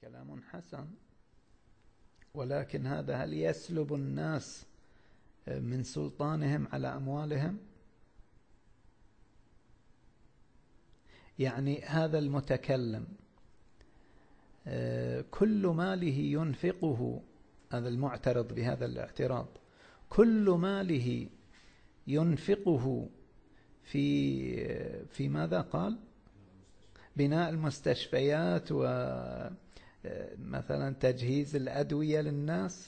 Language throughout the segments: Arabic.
كلام حسن، ولكن هذا هل يسلب الناس من سلطانهم على أموالهم؟ يعني هذا المتكلم كل ماله ينفقه، هذا المعترض بهذا الاعتراض، كل ماله ينفقه في ماذا قال؟ بناء المستشفيات ومثلا تجهيز الأدوية للناس.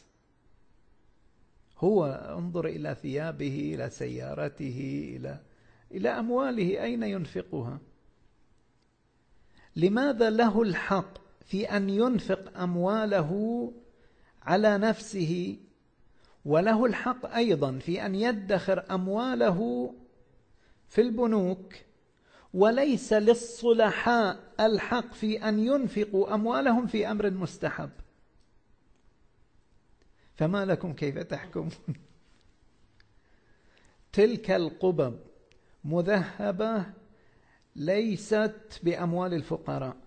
هو انظر إلى ثيابه، إلى سيارته، إلى أمواله، أين ينفقها؟ لماذا له الحق في أن ينفق أمواله على نفسه، وله الحق أيضا في أن يدخر أمواله في البنوك، وليس للصلحاء الحق في أن ينفقوا أموالهم في أمر مستحب؟ فما لكم كيف تحكمون؟ تلك القبب مذهبة ليست بأموال الفقراء،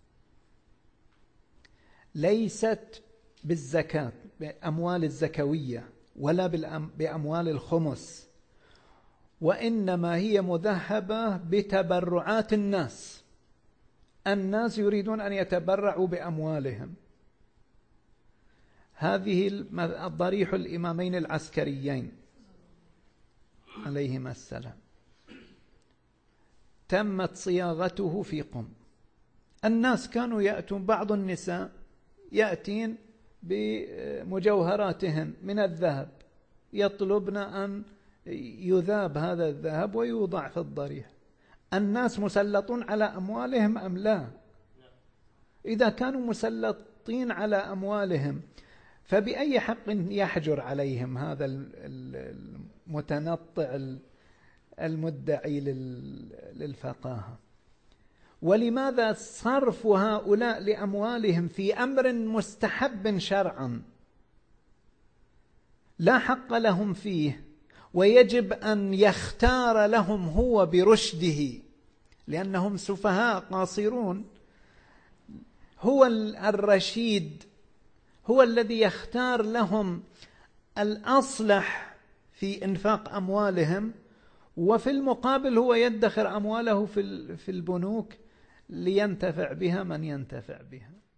ليست بالزكاة بأموال الزكوية، ولا بأموال الخمس، وإنما هي مذهبة بتبرعات الناس. الناس يريدون أن يتبرعوا بأموالهم. هذه الضريح الإمامين العسكريين عليهما السلام تمت صياغته في قم. الناس كانوا يأتون، بعض النساء يأتين بمجوهراتهن من الذهب، يطلبن أن يذاب هذا الذهب ويوضع في الضريح. الناس مسلطون على أموالهم أم لا؟ إذا كانوا مسلطين على أموالهم فبأي حق يحجر عليهم هذا المتنطع المدعي للفقاهة؟ ولماذا صرف هؤلاء لأموالهم في أمر مستحب شرعا لا حق لهم فيه، ويجب أن يختار لهم هو برشده، لأنهم سفهاء قاصرون؟ هو الرشيد هو الذي يختار لهم الأصلح في إنفاق أموالهم، وفي المقابل هو يدخر أمواله في البنوك لينتفع بها من ينتفع بها.